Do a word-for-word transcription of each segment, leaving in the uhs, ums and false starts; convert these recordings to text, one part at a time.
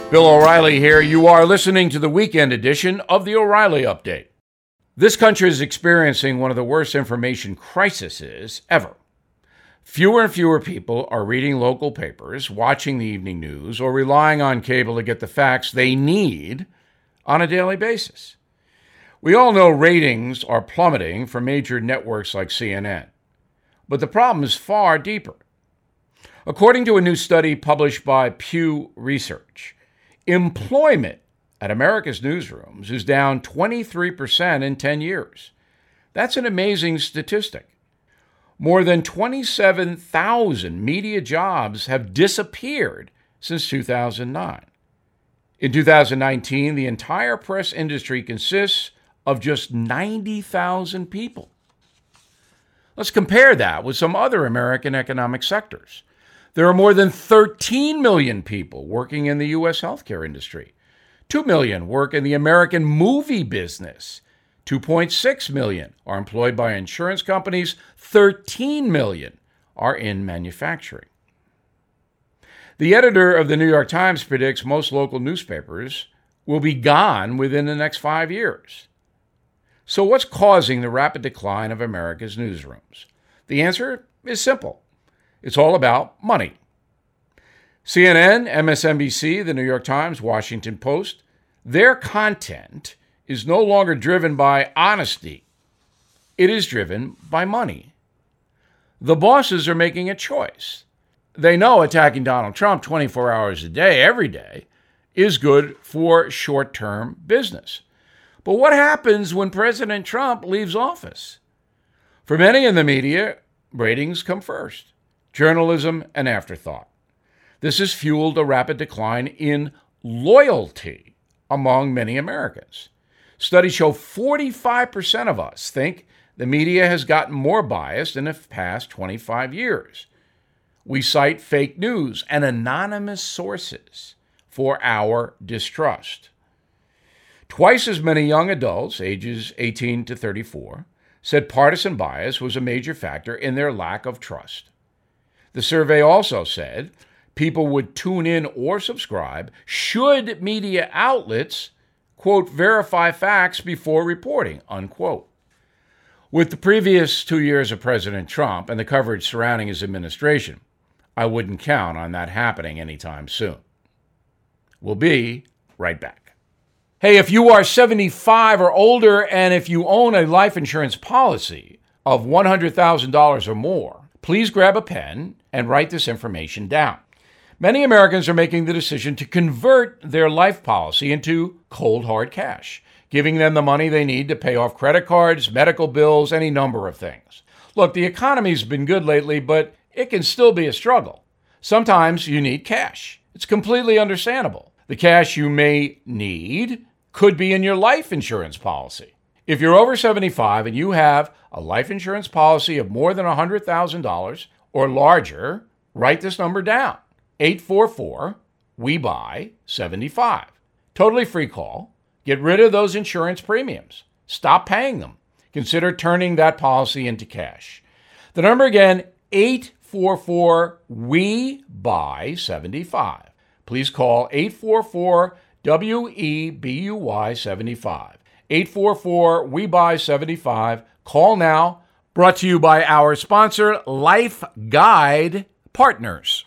Bill O'Reilly here. You are listening to the weekend edition of the O'Reilly Update. This country is experiencing one of the worst information crises ever. Fewer and fewer people are reading local papers, watching the evening news, or relying on cable to get the facts they need on a daily basis. We all know ratings are plummeting for major networks like C N N. But the problem is far deeper. According to a new study published by Pew Research, employment at America's newsrooms is down twenty-three percent in ten years. That's an amazing statistic. More than twenty-seven thousand media jobs have disappeared since two thousand nine. In two thousand nineteen, the entire press industry consists of just ninety thousand people. Let's compare that with some other American economic sectors. There are more than thirteen million people working in the U S healthcare industry. two million work in the American movie business. two point six million are employed by insurance companies. thirteen million are in manufacturing. The editor of the New York Times predicts most local newspapers will be gone within the next five years. So what's causing the rapid decline of America's newsrooms? The answer is simple. It's all about money. C N N, M S N B C, the New York Times, Washington Post, their content is no longer driven by honesty. It is driven by money. The bosses are making a choice. They know attacking Donald Trump twenty-four hours a day, every day, is good for short-term business. But what happens when President Trump leaves office? For many in the media, ratings come first. Journalism, an afterthought. This has fueled a rapid decline in loyalty among many Americans. Studies show forty-five percent of us think the media has gotten more biased in the past twenty-five years. We cite fake news and anonymous sources for our distrust. Twice as many young adults, ages eighteen to thirty-four, said partisan bias was a major factor in their lack of trust. The survey also said people would tune in or subscribe should media outlets, quote, verify facts before reporting, unquote. With the previous two years of President Trump and the coverage surrounding his administration, I wouldn't count on that happening anytime soon. We'll be right back. Hey, if you are seventy-five or older and if you own a life insurance policy of one hundred thousand dollars or more, please grab a pen and write this information down. Many Americans are making the decision to convert their life policy into cold, hard cash, giving them the money they need to pay off credit cards, medical bills, any number of things. Look, the economy's been good lately, but it can still be a struggle. Sometimes you need cash. It's completely understandable. The cash you may need could be in your life insurance policy. If you're over seventy-five and you have a life insurance policy of more than one hundred thousand dollars or larger, write this number down. eight four four, W E B U Y, seventy-five. Totally free call. Get rid of those insurance premiums. Stop paying them. Consider turning that policy into cash. The number again, eight four four, W E B U Y, seventy-five. Please call eight four four, W E B U Y, seventy-five. eight four four, W E B U Y, seventy-five. Call now. Brought to you by our sponsor, Life Guide Partners.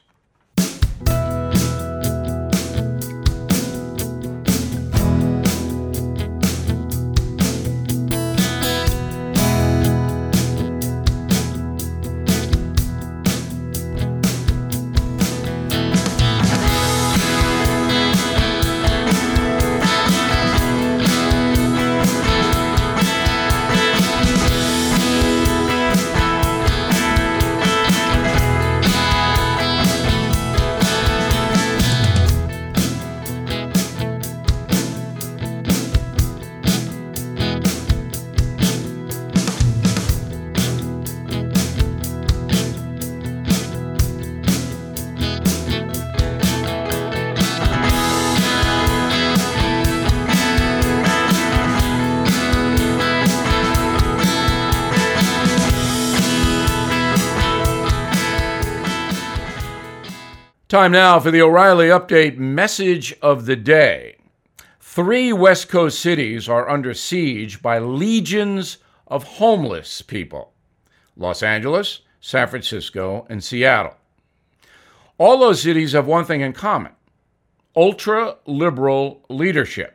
Time now for the O'Reilly Update message of the day. Three West Coast cities are under siege by legions of homeless people: Los Angeles, San Francisco, and Seattle. All those cities have one thing in common: ultra-liberal leadership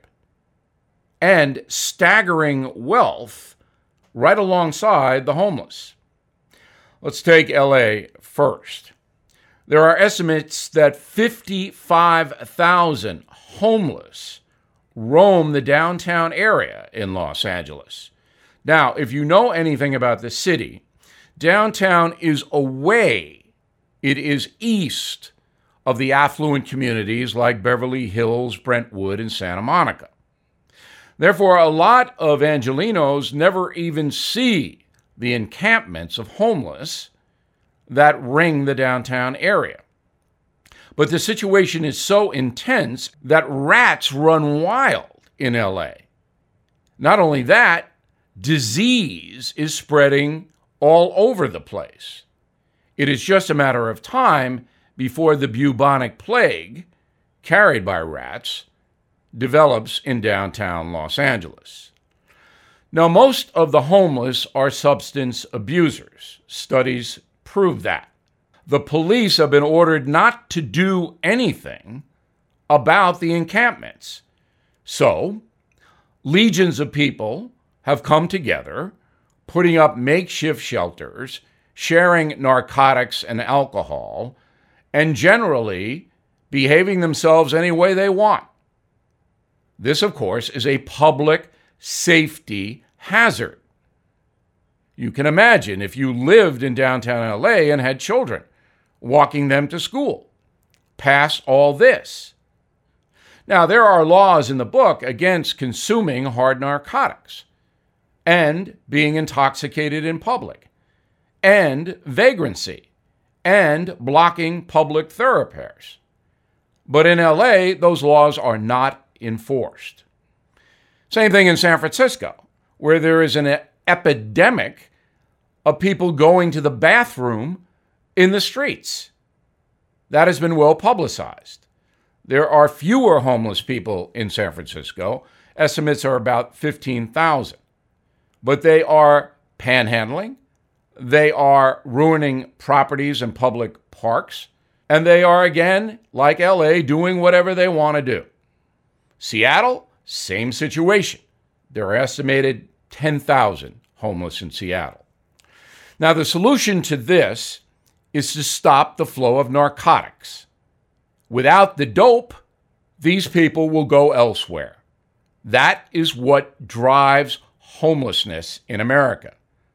and staggering wealth right alongside the homeless. Let's take L A first. There are estimates that fifty-five thousand homeless roam the downtown area in Los Angeles. Now, if you know anything about the city, downtown is away. It is east of the affluent communities like Beverly Hills, Brentwood, and Santa Monica. Therefore, a lot of Angelenos never even see the encampments of homeless that ring the downtown area. But the situation is so intense that rats run wild in L A. Not only that, disease is spreading all over the place. It is just a matter of time before the bubonic plague, carried by rats, develops in downtown Los Angeles. Now, most of the homeless are substance abusers. Studies prove that. The police have been ordered not to do anything about the encampments. So, legions of people have come together, putting up makeshift shelters, sharing narcotics and alcohol, and generally behaving themselves any way they want. This, of course, is a public safety hazard. You can imagine if you lived in downtown L A and had children, walking them to school. Pass all this. Now, there are laws in the book against consuming hard narcotics and being intoxicated in public and vagrancy and blocking public thoroughfares. But in L A, those laws are not enforced. Same thing in San Francisco, where there is an epidemic of people going to the bathroom in the streets. That has been well publicized. There are fewer homeless people in San Francisco. Estimates are about fifteen thousand. But they are panhandling, they are ruining properties and public parks, and they are, again, like L A, doing whatever they want to do. Seattle, same situation. There are estimated ten thousand homeless in Seattle. Now, the solution to this is to stop the flow of narcotics. Without the dope, these people will go elsewhere. That is what drives homelessness in America.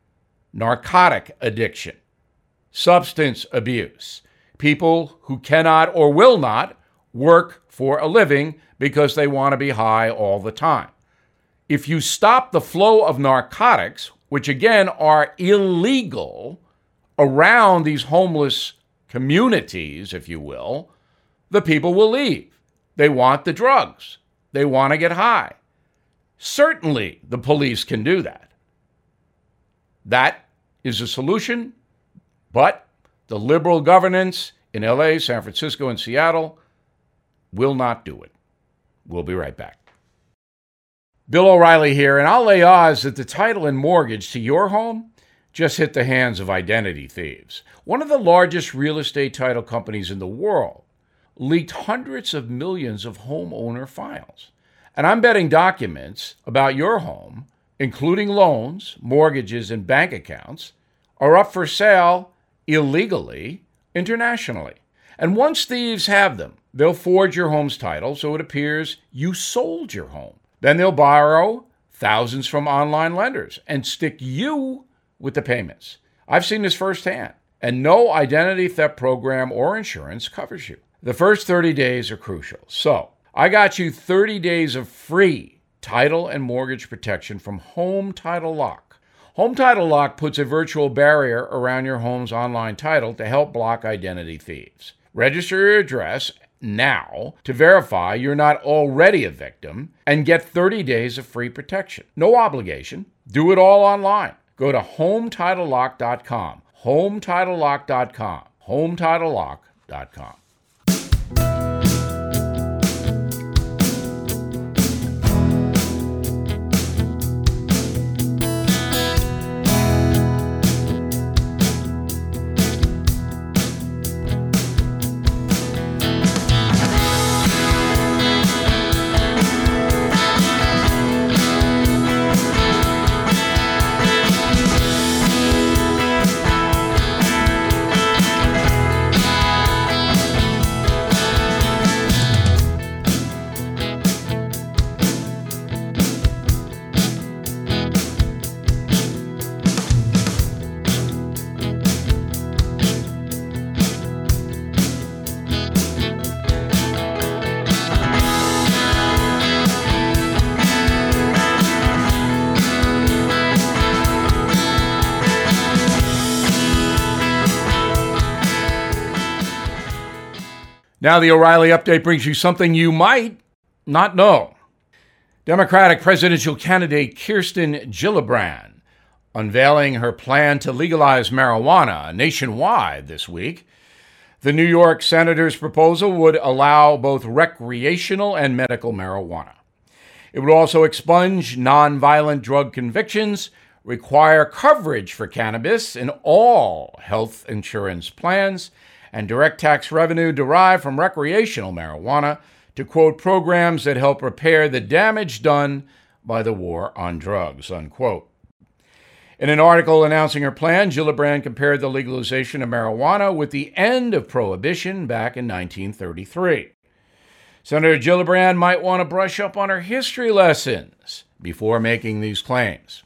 Narcotic addiction, substance abuse, people who cannot or will not work for a living because they want to be high all the time. If you stop the flow of narcotics, which again are illegal around these homeless communities, if you will, the people will leave. They want the drugs. They want to get high. Certainly, the police can do that. That is a solution, but the liberal governance in L A, San Francisco, and Seattle will not do it. We'll be right back. Bill O'Reilly here, and I'll lay odds that the title and mortgage to your home just hit the hands of identity thieves. One of the largest real estate title companies in the world leaked hundreds of millions of homeowner files. And I'm betting documents about your home, including loans, mortgages, and bank accounts, are up for sale illegally internationally. And once thieves have them, they'll forge your home's title so it appears you sold your home. Then they'll borrow thousands from online lenders and stick you with the payments. I've seen this firsthand, and no identity theft program or insurance covers you. The first thirty days are crucial. So I got you thirty days of free title and mortgage protection from Home Title Lock. Home Title Lock puts a virtual barrier around your home's online title to help block identity thieves. Register your address now to verify you're not already a victim and get thirty days of free protection. No obligation. Do it all online. Go to home title lock dot com. home title lock dot com. home title lock dot com. Now the O'Reilly Update brings you something you might not know. Democratic presidential candidate Kirsten Gillibrand unveiling her plan to legalize marijuana nationwide this week. The New York senator's proposal would allow both recreational and medical marijuana. It would also expunge nonviolent drug convictions, require coverage for cannabis in all health insurance plans, and direct tax revenue derived from recreational marijuana to, quote, programs that help repair the damage done by the war on drugs, unquote. In an article announcing her plan, Gillibrand compared the legalization of marijuana with the end of prohibition back in nineteen thirty-three. Senator Gillibrand might want to brush up on her history lessons before making these claims.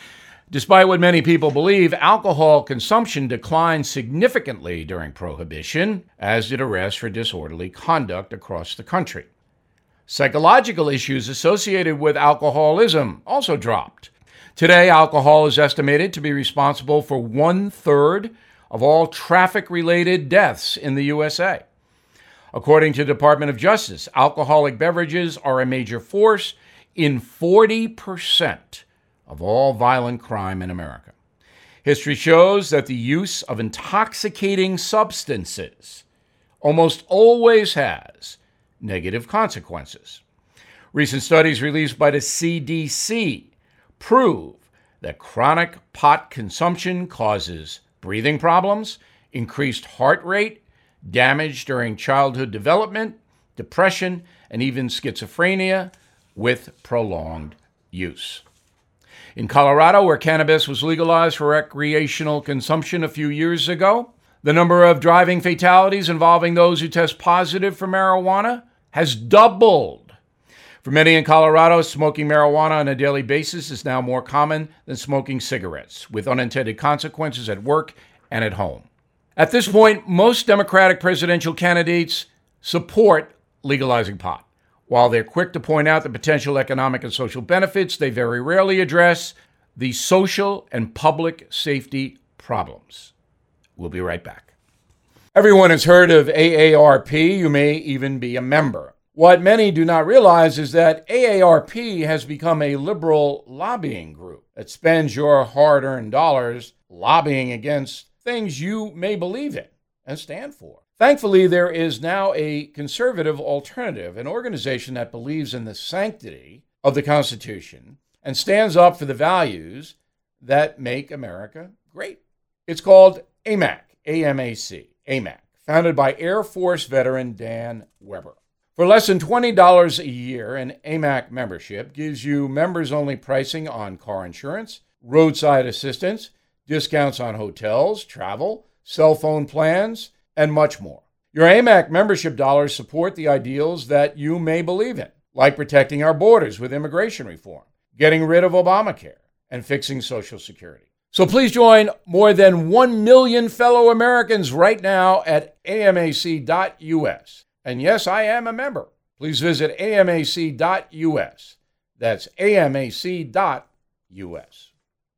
Despite what many people believe, alcohol consumption declined significantly during Prohibition, as did arrests for disorderly conduct across the country. Psychological issues associated with alcoholism also dropped. Today, alcohol is estimated to be responsible for one-third of all traffic-related deaths in the U S A. According to the Department of Justice, alcoholic beverages are a major force in forty percent of all violent crime in America. History shows that the use of intoxicating substances almost always has negative consequences. Recent studies released by the C D C prove that chronic pot consumption causes breathing problems, increased heart rate, damage during childhood development, depression, and even schizophrenia with prolonged use. In Colorado, where cannabis was legalized for recreational consumption a few years ago, the number of driving fatalities involving those who test positive for marijuana has doubled. For many in Colorado, smoking marijuana on a daily basis is now more common than smoking cigarettes, with unintended consequences at work and at home. At this point, most Democratic presidential candidates support legalizing pot. While they're quick to point out the potential economic and social benefits, they very rarely address the social and public safety problems. We'll be right back. Everyone has heard of A A R P. You may even be a member. What many do not realize is that A A R P has become a liberal lobbying group that spends your hard-earned dollars lobbying against things you may believe in and stand for. Thankfully, there is now a conservative alternative, an organization that believes in the sanctity of the Constitution and stands up for the values that make America great. It's called A M A C, A M A C, A M A C, founded by Air Force veteran Dan Weber. For less than twenty dollars a year, an A M A C membership gives you members-only pricing on car insurance, roadside assistance, discounts on hotels, travel, cell phone plans, and much more. Your A M A C membership dollars support the ideals that you may believe in, like protecting our borders with immigration reform, getting rid of Obamacare, and fixing Social Security. So please join more than one million fellow Americans right now at A M A C dot U S. And yes, I am a member. Please visit A M A C dot U S. That's A M A C dot U S.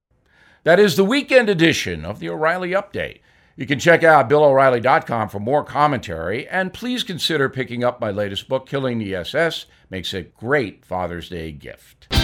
That is the weekend edition of the O'Reilly Update. You can check out Bill O'Reilly dot com for more commentary, and please consider picking up my latest book, Killing the S S. Makes a great Father's Day gift.